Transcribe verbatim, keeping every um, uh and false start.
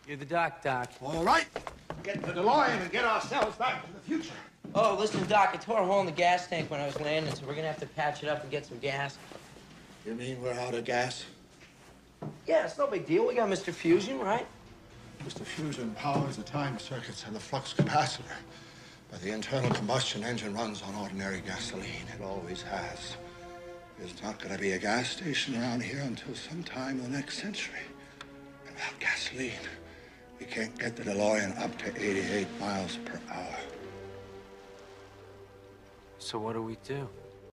You're the doc, Doc. All right. Get the DeLorean and get ourselves back to the future. Oh, listen, Doc, I tore a hole in the gas tank when I was landing, so we're gonna have to patch it up and get some gas. You mean we're out of gas? Yeah, it's no big deal. We got Mister Fusion, right? Mister Fusion powers the time circuits and the flux capacitor. But the internal combustion engine runs on ordinary gasoline. It always has. There's not going to be a gas station around here until sometime in the next century. And without gasoline, we can't get the DeLorean up to eighty-eight miles per hour. So what do we do?